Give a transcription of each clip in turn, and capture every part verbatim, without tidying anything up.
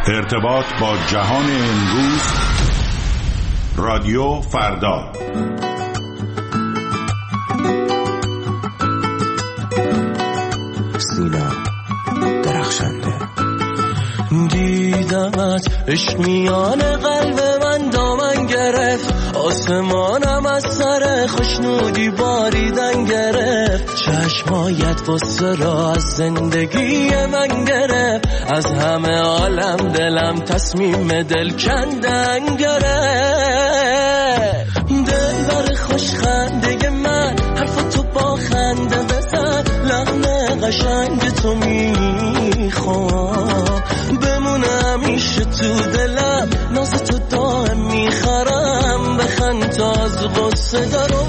ارتباط با جهان امروز، رادیو فردا. سینا درخشنده. دیدمت عشق میان قلب من دامن گرفت، آسمانم از سر خوشنودی باریدن گرفت، چشمایت واسه را از زندگی من گرفت، از همه عالم دلم تصمیم دل کندن گرفت. دل بر خوش خنده من حرف تو با خنده بزن، لحن قشنگ تو میخوام بمونه همیشه تو دلم، ناز تو دائم میخرم، بخند تا از غصه دارم.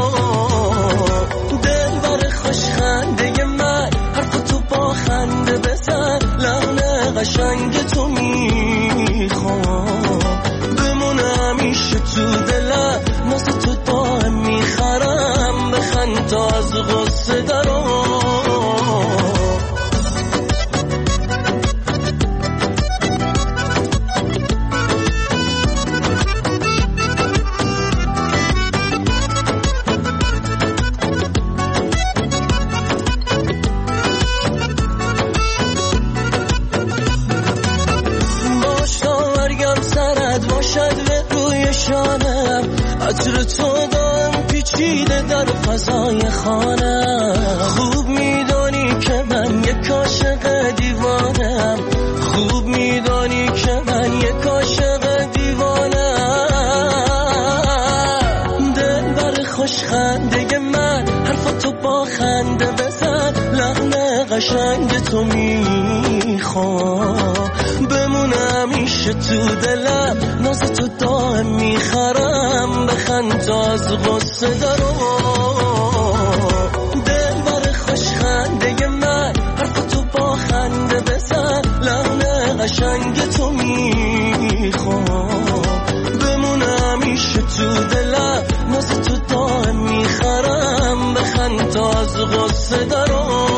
دل بر خوش خنده من حرف تو با خنده بزن، لحن قشنگ تو میخوام بمونه همیشه تو دلم، ناز تو دائم میخرم، بخند تا از غصه دارم. عطر تو دارم پیچیده در فضای خانم، خوب میدانی که من یک عاشق دیوانم، خوب میدانی که من یک عاشق دیوانم. دل بر خوش خنده من حرف تو با خنده بزن، لحن قشنگ تو میخوام بمونه همیشه تو دلم، ناز تو دائم میخرم، بخند تا از غصه دارم. دل بر خوش خنده من حرف تو با خنده بزن، لحن قشنگ تو میخوام بمونه همیشه تو دلم، ناز تو دائم میخرم، بخند تا از غصه دارم.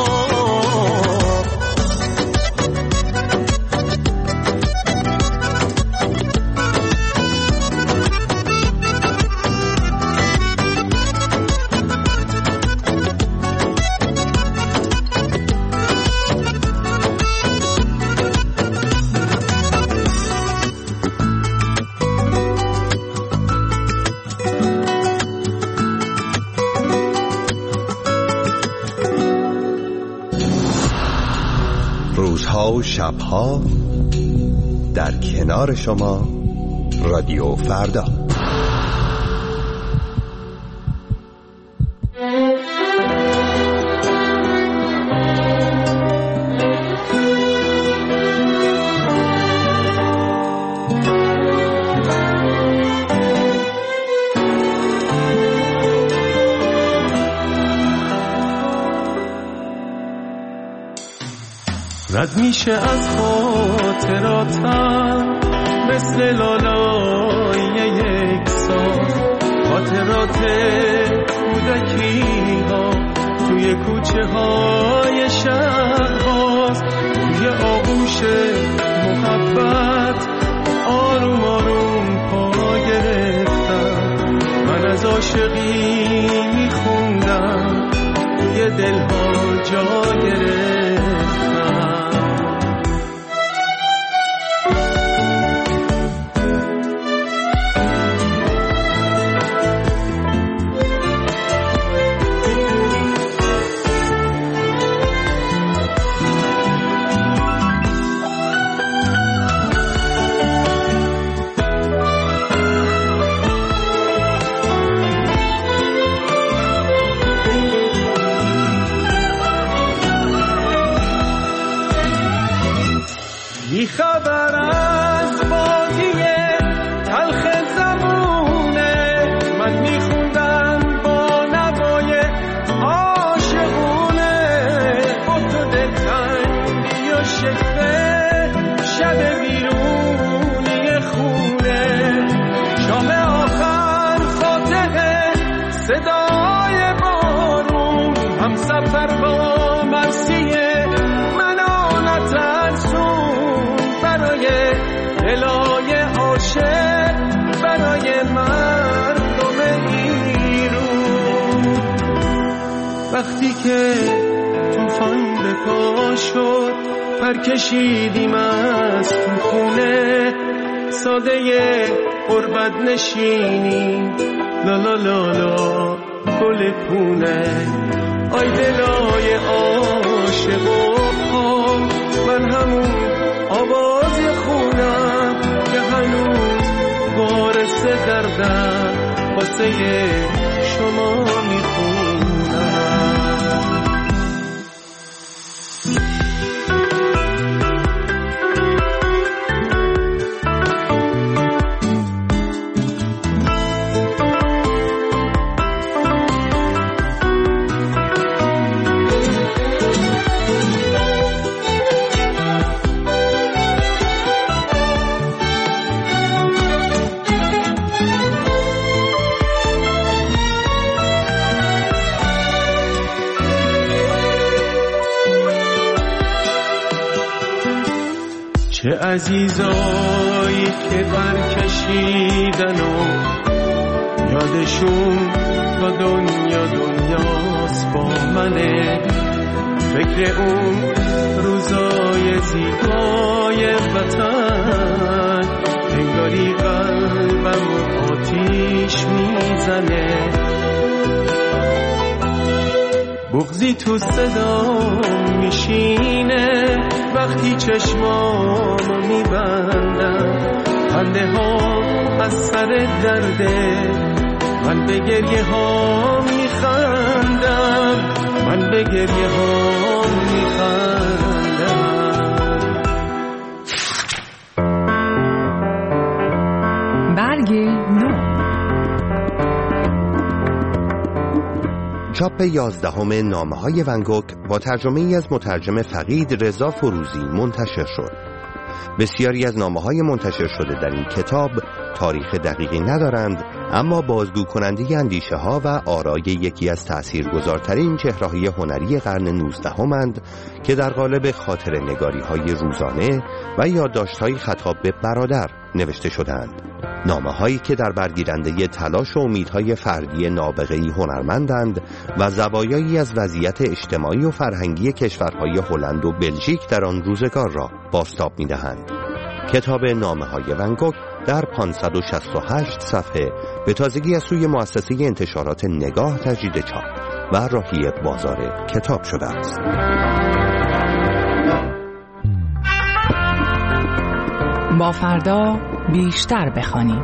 روزها و شبها در کنار شما، رادیو فردا. رد میشه از خاطراتم مثل لالای یک سال، خاطرات کودکی ها توی کوچه های شهر هاست، توی آغوش محبت آروم آروم پا گرفتم، من از عاشقی میخوندم توی دلها جا گرفتم. بی خبر از بازی تلخ زمونه، من میخوندم با نوای عاشقونه، با تو دلتنگی و شکوه شب بیرونی خونه، شام آخر فاتحه صدای بارون، هم سفر با مرسیه منانت از سون برای الهی عاشق برای مردم ایران. وقتی که طوفان به پا شد پر کشیدیم از تو خونه، ساده غربت نشینیم لا لا لا لا گل پونه. آی دلای عاشق و پام، من همون آواز خونم که هنوز وارث دردم واسه شما میخونم. چه عزیزایی که پر کشیدن و یادشون تا دنیا دنیاست با منه. فکر اون روزای زیبای وطن انگاری قلبم آتیش میزنه. بغضی تو صدام میشینه وقتی چشمامو میبندم. خنده ها از سر درده، من به گریه ها میخندم، من به گریه ها میخندم. برگ نو چاپ یازدهم نامه‌های ون گوگ با ترجمه ای از مترجم فقید رضا فروزی منتشر شد. بسیاری از نامه‌های منتشر شده در این کتاب تاریخ دقیقی ندارند، اما بازگو کننده اندیشه ها و آرای یکی از تأثیرگذارترین چهره‌های هنری قرن نوزدهم‌اند که در قالب خاطره نگاری‌های روزانه و یادداشت‌های خطاب به برادر نوشته شدند. نامه‌هایی که در برگیرنده تلاش و امیدهای فردی نابغه‌ای هنرمندند و زوایایی از وضعیت اجتماعی و فرهنگی کشورهای هلند و بلژیک در آن روزگار را بازتاب می‌دهند. کتاب نامه‌های ون گوگ در پانصد و شصت و هشت صفحه به تازگی از سوی مؤسسه انتشارات نگاه تجدید چاپ و راهی بازار کتاب شده است. با فردا بیشتر بخوانیم.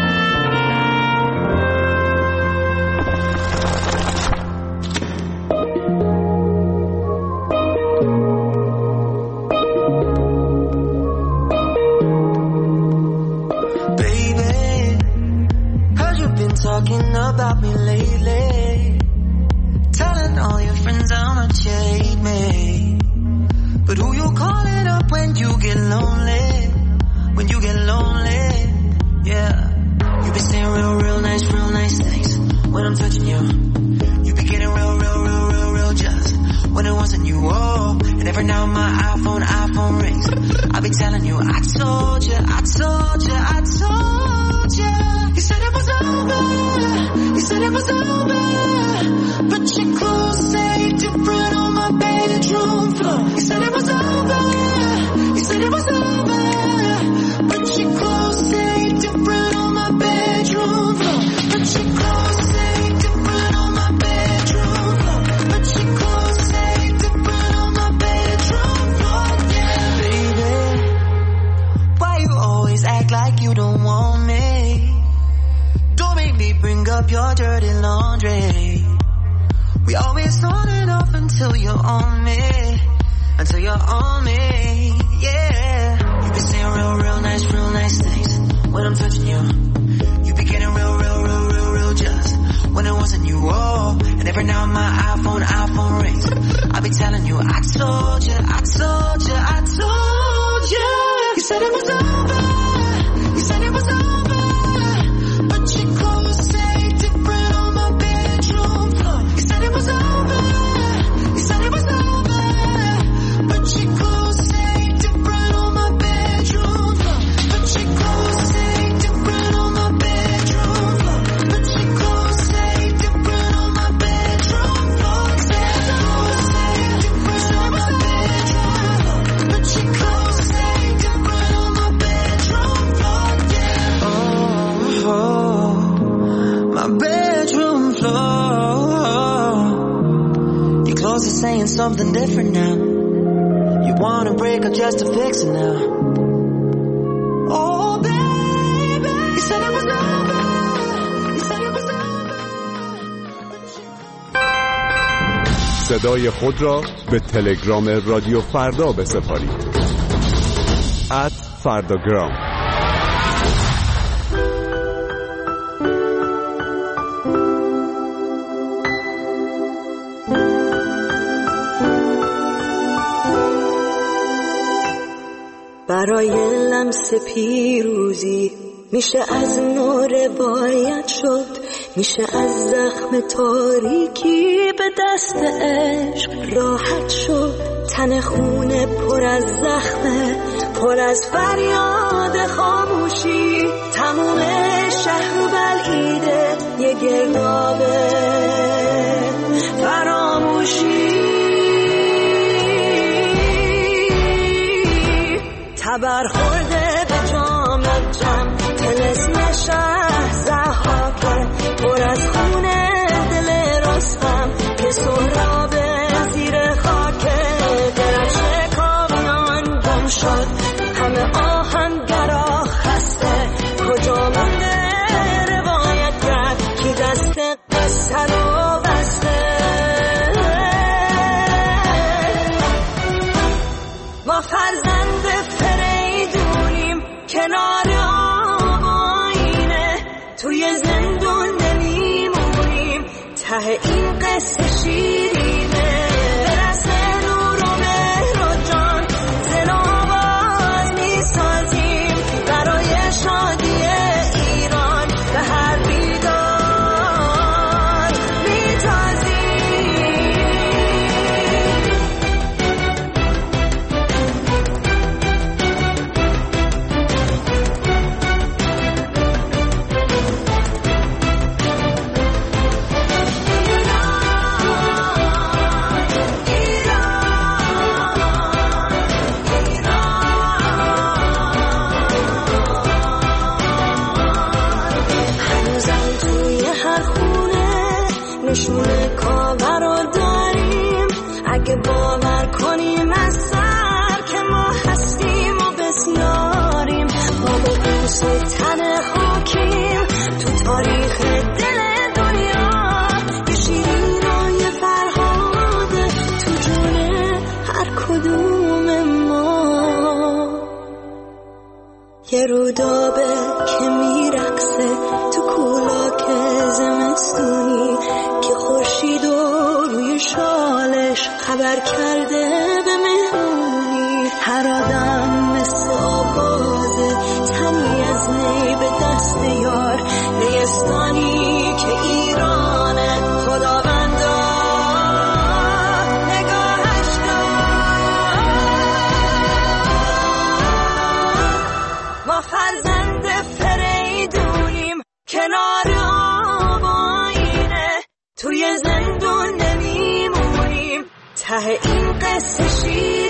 Talking about me lately, telling all your friends how much you hate me, but who you calling up when you get lonely, when you get lonely, yeah. You be saying real, real nice, real nice things when I'm touching you. You be getting real, real, real, real, real just when it wasn't you, oh. And every now my iPhone, iPhone rings, I be telling you, I told you, I told you, I told you. You said it was over, you said it was over, but your clothes say different on my bedroom floor. You said it was over, you said it was over, but your clothes say different on my bedroom floor. But your clothes say different on my bedroom floor. But your clothes say different on my bedroom floor. Yeah, baby, why you always act like you don't want me? Bring up your dirty laundry. We always on and off until you're on me, until you're on me, yeah. You be saying real, real nice, real nice things when I'm touching you. You be getting real, real, real, real, real just when it wasn't you, oh. And every now my iPhone, iPhone rings, I be telling you, I told you, I told you, I told you. You said it was over, you said it was over, but you close say different on my bedroom floor. You said it was over, you said it was over, but you close say different on my bedroom floor. But something different now. You wanna break up just to fix it now. Oh baby, you said it was over. You said it was over. صدای خود را به تلگرام رادیو فردا بسپارید. ات فرداگرام. برای لمس پیروزی میشه از نو روایت شد، میشه از زخم تاریکی به دست عشق راحت شد. تن خونه پر از زخمه، پر از فریاد خاموشی، تموم شهر بلعیده یه گردابه فراموشی. تبر خورده به جام جم، طلسم شهر ضحاکه، پر از خونه دل رستم که سهراب زیر خاکه. دلم شکامیان گم شد، همه آهنگرا خسته، کجا مونده روایت کرد که دست قصه رو بسته. ما فرزند فریدونیم کنار آینه، توی زندون نمیمونیم، ته این قصه شیرینه. برسه نور و مهر و جان، زنا باز میسازیم برای شادی ایران، به هر بیدار میتازیم. نشونه کاور رو داریم، اگه باور کنیم از سر که ما هستیم و بسیاریم. ما با بوس و تن خاکیم تو تاریخ دل دنیا، یه شیرین و یه فرهاده تو جون هر کدوم ما. یه رودابه که میرقصه تو کولاک زمستونی، که خورشید و روی شالش خبر کرده به مهمونی. هر آدم مثل آوازه، تنی از نی به دست یار، نیستانی که ایرانه خداوندا نگاهش دار. ما فرزند فریدونیم کنار توی زندون نمیمونیم، ته این قصه شیر